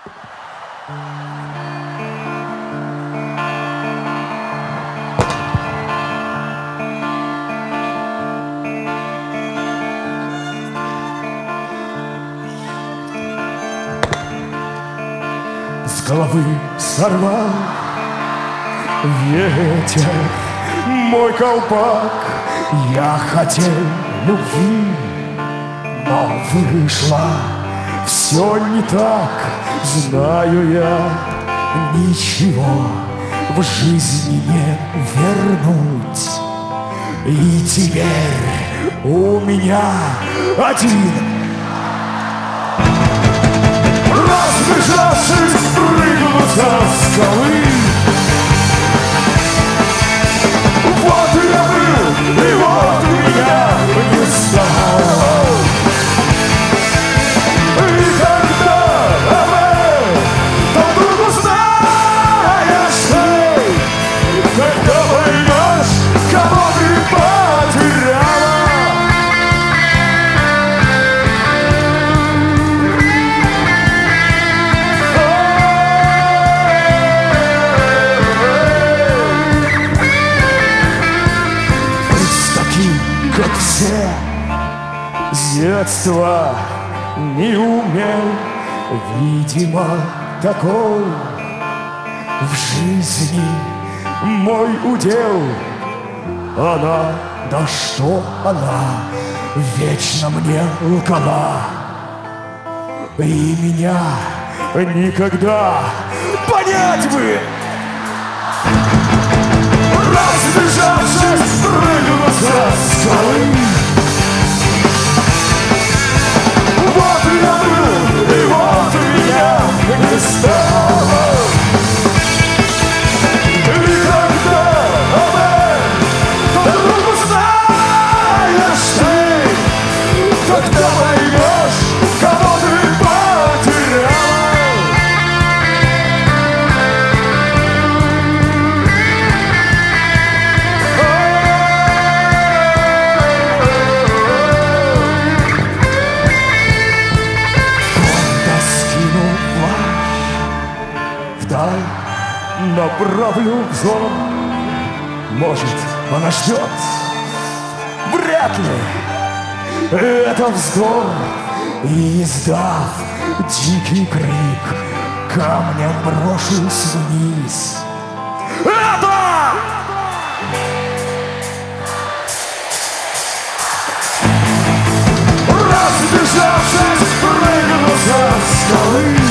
С головы сорвал ветер мой колпак. Я хотел любви, но вышло все не так. Знаю я, ничего в жизни не вернуть. И теперь у меня один. Разбежавшись, прыгну со скалы. Вот я был, и вот меня не стало. И когда то вдруг узнаешь ты, когда поймешь, кого ты потеряла. Как все с детства не умел, видимо, такой в жизни мой удел. Она, да что она, вечно мне лгала. И меня никогда понять бы. Разбежавшись, прыгну со скалы. Вот я был, и вот меня не стало. И когда то вдруг узнаешь ты, когда поймешь, кого ты потерял. Вдаль направлю взор. Может, она ждет? Вряд ли. Это вздор. И издав дикий крик, камнем брошусь вниз. Это! Разбежавшись, прыгну со скалы.